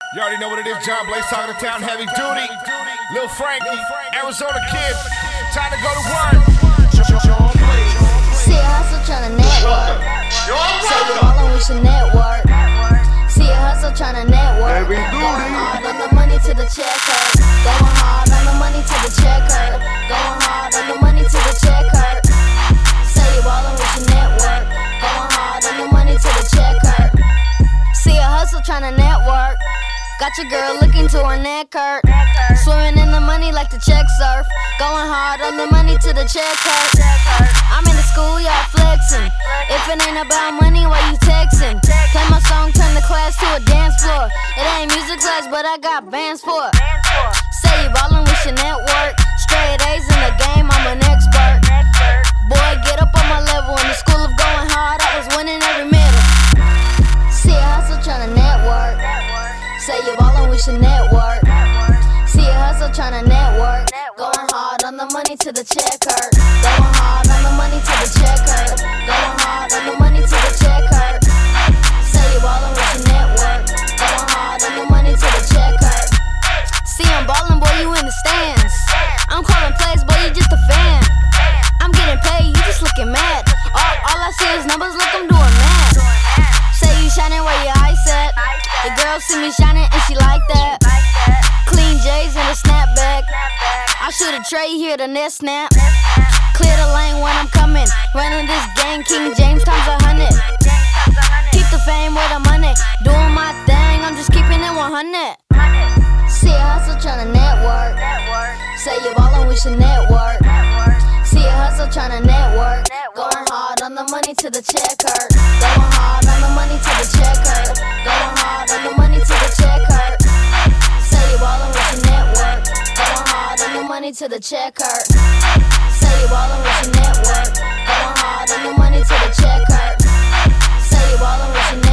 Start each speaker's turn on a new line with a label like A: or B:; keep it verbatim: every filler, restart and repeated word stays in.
A: You already know what it is, John Blaze talking to town, heavy duty. Lil Frankie, Arizona kid, time to go to work.
B: See a hustle tryna network. Say you ballin', we should network. See a hustle tryna network. Going hard on the money to the check hurt. Going hard on the money to the check hurt. Going hard on the money to the check hurt. Say you ballin', we should network. Going hard on the money to the check hurt. See a hustle tryna network. Got your girl looking to her neck hurt. Swimming in the money like the check surf. Going hard on the money to the check hurt. I'm in the schoolyard flexing. If it ain't about money, why you texting? Play my song, turn the class to a dance floor. It ain't music class, but I got bands for it. Say you ballin', we should network. Straight A's in the game, I'm an expert. Boy, get up on my level. In the school of going hard, I was winning every middle. See a hustle tryna network. Say you ballin', we should network. See a hustle tryna network. Going hard on the money to the check hurt. Going hard on the money to the check hurt. Going hard on the money to the check hurt. Say you ballin', we should network. Going hard on the money to the check hurt. See I'm ballin', boy, you in the stands. I'm calling plays, boy, you just a fan. I'm getting paid, you just looking mad. All, all I see is numbers, look, I'm doing math. Say you shining where your eyes at. The girl see me shining and she like that. Clean J's and a snapback. I shoot a tray, hear the net snap. Clear the lane when I'm coming. Running this game, King James times a hundred. Keep the fame with the money. Doing my thing, I'm just keeping it one hundred. See a hustle tryna network. Say you ballin', we should network. See a hustle tryna network. Going hard on the money to the check hurt. Going hard on the money to the check hurt. Going hard on the money to the check hurt. Say you ballin', we should network. Going hard on the money to the check hurt. Say you ballin', we should network. Going hard on the money to the check hurt. Say you ballin', we should network.